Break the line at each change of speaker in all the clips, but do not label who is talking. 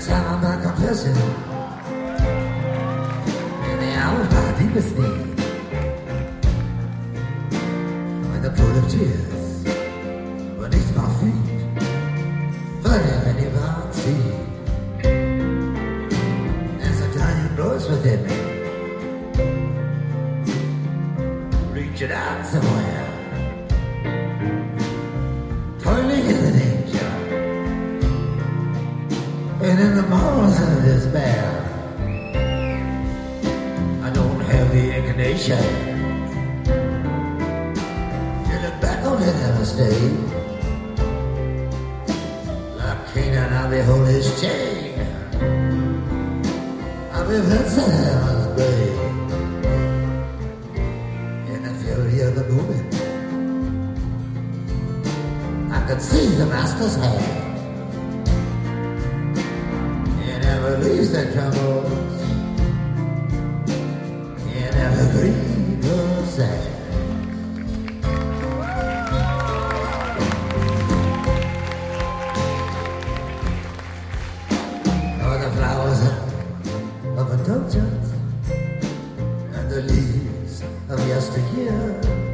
time I'm not confessing, in the hour of my deepest need, when the pool of tears beneath my feet, flooding any bound sea, as a dying blows within me, reaching out somewhere, toiling in the danger, and in the moments of despair, I don't have the inclination to look back on it ever stay. Like Canaan, I'll behold his chain, I'll be Vincent Heaven's Bay. In the fury of the moment, I could see the master's hand. It never leaves the troubles, it never grieves or sad. Oh, the flowers of indulgence and the leaves of yesteryear,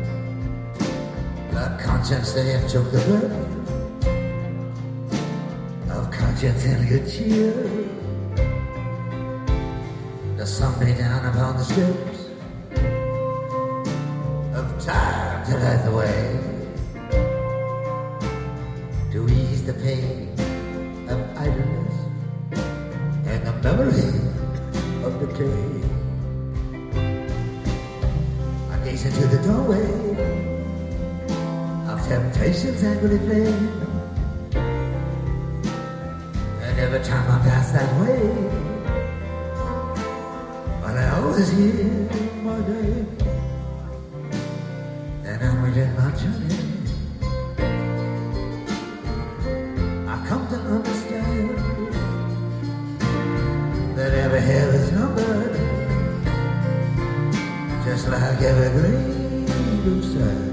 the conscience they have choked the breath of conscience and good cheer. The sun beat down upon the strips of time to light the way, to ease the pain of idleness and the memory of decay. I gaze into the doorway of temptation's angry flame, and every time I pass that way, but I always hear my name, and I'm within my journey. I come to understand that every hair is numbered, just like every grain of sand.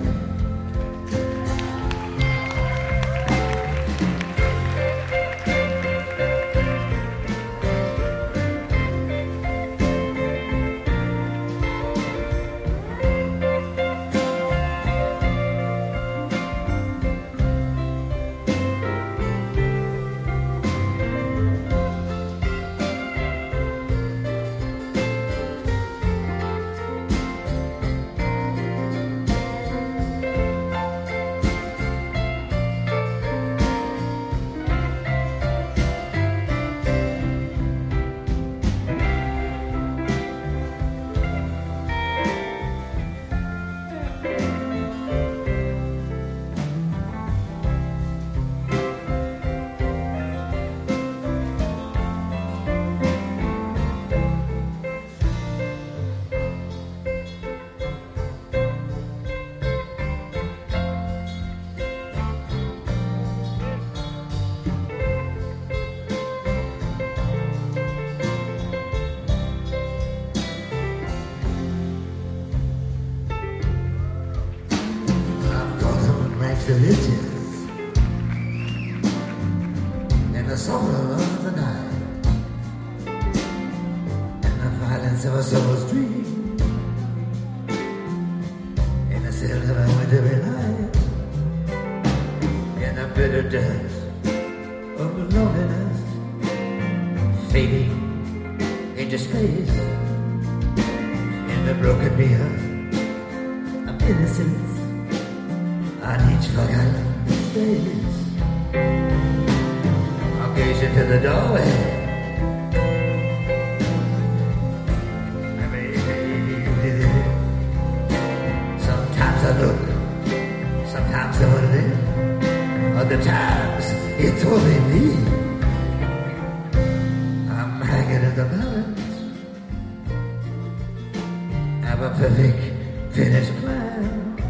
Delicious in the sorrow of the night, in the violence of a soul's dream, in the silence of a wintry night, in the bitter depths of loneliness, fading into space, in the broken mirror of innocence, on each forgotten face, I'll gaze into the doorway. Sometimes I look, sometimes I live. Other times it's only me. I'm hanging in the balance of a perfect finished plan.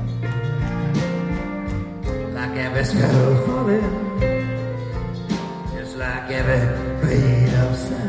Like every sparrow falling, just like every grain of sand.